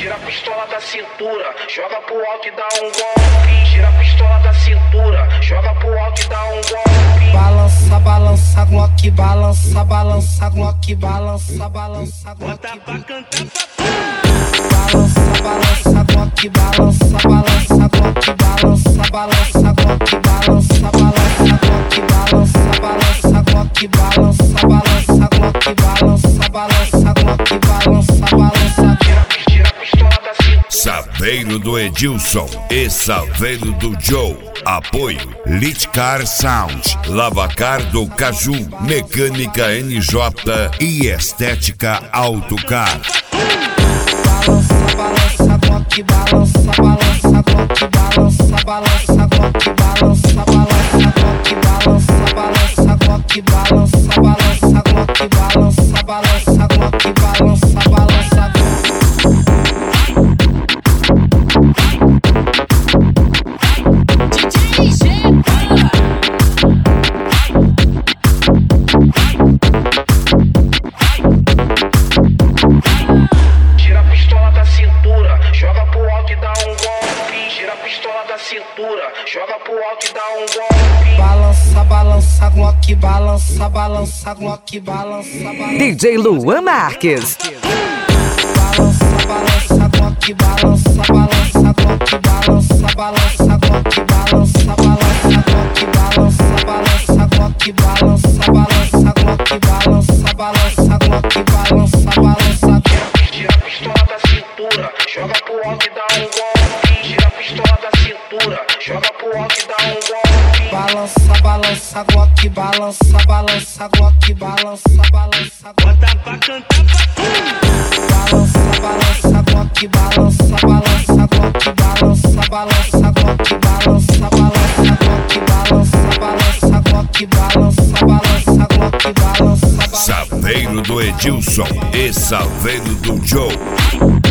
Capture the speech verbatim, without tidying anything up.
Tira a pistola da cintura, joga pro alto e dá um golpe. Tira a pistola da cintura, joga pro alto e dá um golpe. Balança, balança, Glock, balança, balança, Glock, balança, balança, Glock. Bota pra cantar pra Balança, balança, Glock, balança, balança, Glock, balança, balança, Glock, balança, balança, Glock, balança, balança, Glock, balança, balança, Glock, balança, balança, Glock, balança, balança. Tira a pistola da cintura. Saveiro do Edilson e Saveiro do Joe. Apoio Litcar Sound, Lavacar do Caju, Mecânica N J e Estética Autocar. Balança, balança, Glock, balança, balança, Glock, balança, balança, Glock, balança, balança, Glock, balança, balança, Glock, balança, balança, Glock, balança, balança, Glock, balança, balança. Tira a pistola da cintura, joga pro alto e dá um golpe. Tira a pistola da cintura, joga pro alto e dá um golpe. Balança, balança, Glock, balança, balança, Glock, balança, balança. D J Luan Marques. Balança, balança, Glock, balança, balança, Glock, balança, balança, Glock, balança, balança, Glock, balança, balança, Glock, balança, balança, Glock, balança, balança, Glock, balança, balança. Tira a pistola da cintura, joga pro alto e dá um golpe. Tira a pistola da cintura, joga pro alto e dá um golpe. Balança, balança, Glock, balança, balança, Glock, balança, balança, Glock. Bota pra cantar pra Balança, balança, Glock, balança, balança, Glock, balança, balança, Glock, balança, balança, Glock, balança, balança, Glock, balança, balança, Glock, balança, balança. Saveiro do Edilson e Saveiro do Joe.